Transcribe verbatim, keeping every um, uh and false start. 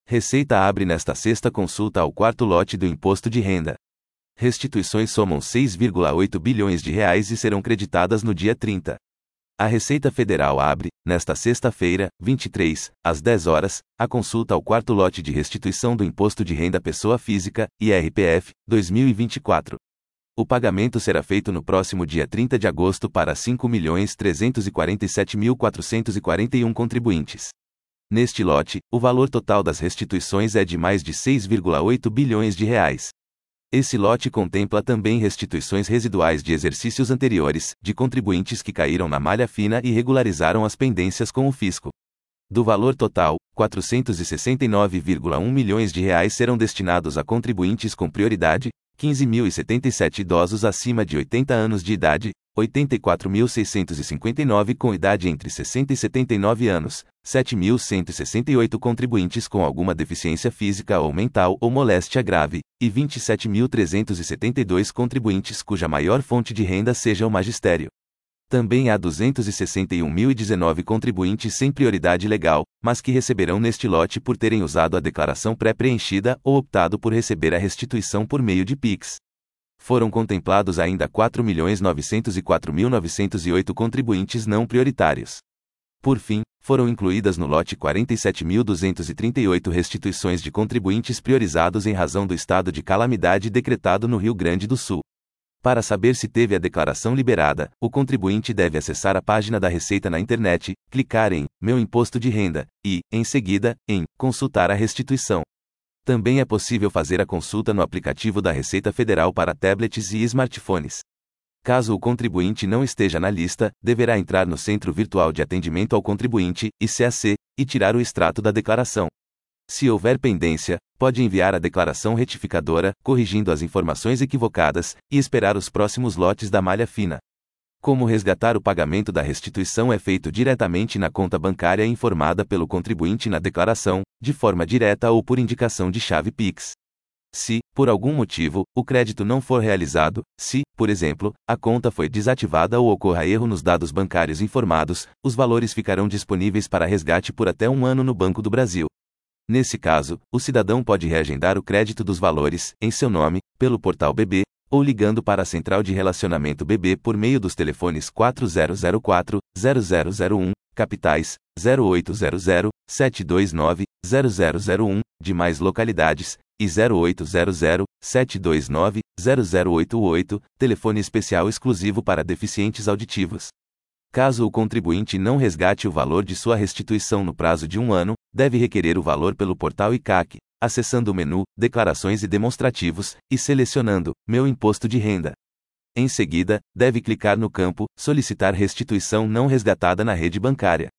Receita abre nesta sexta consulta ao quarto lote do Imposto de Renda. Restituições somam seis vírgula oito bilhões de reais e serão creditadas no dia trinta. A Receita Federal abre, nesta sexta-feira, vinte e três, às dez horas, a consulta ao quarto lote de restituição do Imposto de Renda Pessoa Física, I R P F, dois mil e vinte e quatro. O pagamento será feito no próximo dia trinta de agosto para cinco milhões trezentos e quarenta e sete mil quatrocentos e quarenta e um contribuintes. Neste lote, o valor total das restituições é de mais de seis vírgula oito bilhões de reais. Esse lote contempla também restituições residuais de exercícios anteriores, de contribuintes que caíram na malha fina e regularizaram as pendências com o fisco. Do valor total, quatrocentos e sessenta e nove vírgula um milhões de reais serão destinados a contribuintes com prioridade, quinze mil e setenta e sete idosos acima de oitenta anos de idade, oitenta e quatro mil seiscentos e cinquenta e nove com idade entre sessenta e setenta e nove anos, sete mil cento e sessenta e oito contribuintes com alguma deficiência física ou mental ou moléstia grave, e vinte e sete mil trezentos e setenta e dois contribuintes cuja maior fonte de renda seja o magistério. Também há duzentos e sessenta e um mil e dezenove contribuintes sem prioridade legal, mas que receberão neste lote por terem usado a declaração pré-preenchida ou optado por receber a restituição por meio de Pix. Foram contemplados ainda quatro milhões novecentos e quatro mil novecentos e oito contribuintes não prioritários. Por fim, foram incluídas no lote quarenta e sete mil duzentos e trinta e oito restituições de contribuintes priorizados em razão do estado de calamidade decretado no Rio Grande do Sul. Para saber se teve a declaração liberada, o contribuinte deve acessar a página da Receita na internet, clicar em Meu Imposto de Renda e, em seguida, em Consultar a restituição. Também é possível fazer a consulta no aplicativo da Receita Federal para tablets e smartphones. Caso o contribuinte não esteja na lista, deverá entrar no Centro Virtual de Atendimento ao Contribuinte, I C A C, e tirar o extrato da declaração. Se houver pendência, pode enviar a declaração retificadora, corrigindo as informações equivocadas, e esperar os próximos lotes da malha fina. Como resgatar o pagamento da restituição é feito diretamente na conta bancária informada pelo contribuinte na declaração, de forma direta ou por indicação de chave Pix. Se, por algum motivo, o crédito não for realizado, se, por exemplo, a conta foi desativada ou ocorra erro nos dados bancários informados, os valores ficarão disponíveis para resgate por até um ano no Banco do Brasil. Nesse caso, o cidadão pode reagendar o crédito dos valores, em seu nome, pelo portal B B, ou ligando para a Central de Relacionamento B B por meio dos telefones quatro zero zero quatro, zero zero zero um, capitais, zero oito zero zero, sete dois nove, zero zero zero um, demais localidades, e zero oito zero zero, sete dois nove, zero zero oito oito, telefone especial exclusivo para deficientes auditivos. Caso o contribuinte não resgate o valor de sua restituição no prazo de um ano, deve requerer o valor pelo portal I C A C, acessando o menu Declarações e Demonstrativos, e selecionando Meu Imposto de Renda. Em seguida, deve clicar no campo Solicitar restituição não resgatada na rede bancária.